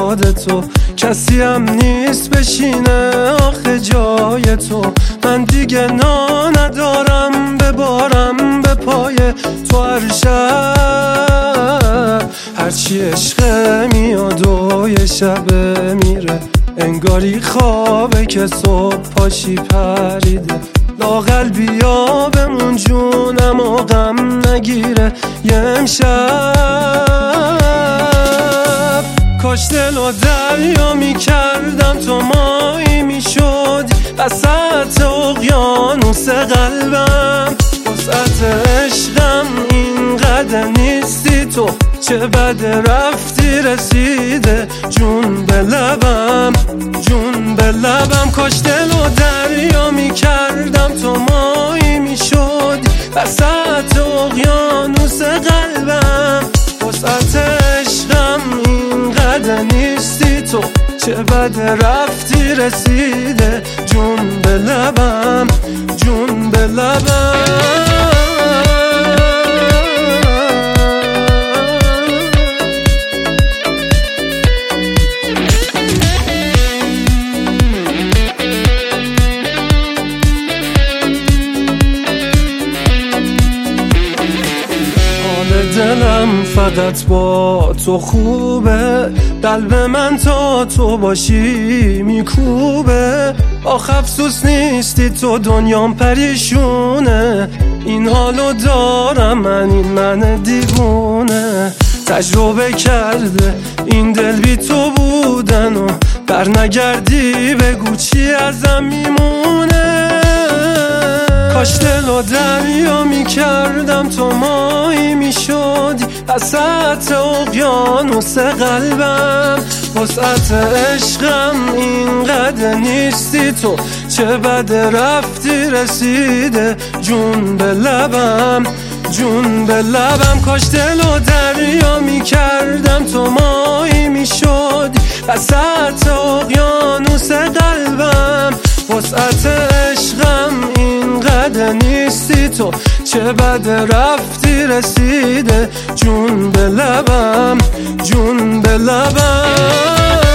یاد تو، کسی هم نیست بشینه آخه جای تو. من دیگه ندارم ببارم به پای تو هر شب، هرچی عشقه میاد و یه شب میره، انگاری خوابه که صبح پاشی پریده. لااقل بیا بمون جونم و غم نگیره یه امشب. کاش دل و دریا میکردم تو مایی میشدی وسط اقیانوس قلبم. وسعت عشقم اینقدر نیستی تو، چه بد رفتی رسیده جون به لبم، جون به لبم. کاش دل و دریا میکردم تو مایی میشدی وسط اقیانوس قلبم. وسعت عشقم اینقدر نیستی تو، چه بد رفتی رسیده جون به لبم، جون به لبم. دلم فقط با تو خوبه، قلب من تا تو باشی میکوبه. آخ افسوس نیستی تو دنیام پریشونه، این حالو دارم من، این من دیوونه. تجربه کرده این دل بی تو بودن و برنگردی بگو چی ازم میمونه. کاش دل و دریا میکردم تو مایی میشدی وسط اقیانوس قلبم. وسعت عشقم اینقدر نیستی تو، چه بد رفتی رسیده جون به لبم، جون به لبم. کاش دل و دریا میکردم تو مایی میشدی وسط اقیانوس قلبم. وسعت عشقم اینقدر نیستی تو، چه بد رفتی رسیده جون به لبم، جون به لبم.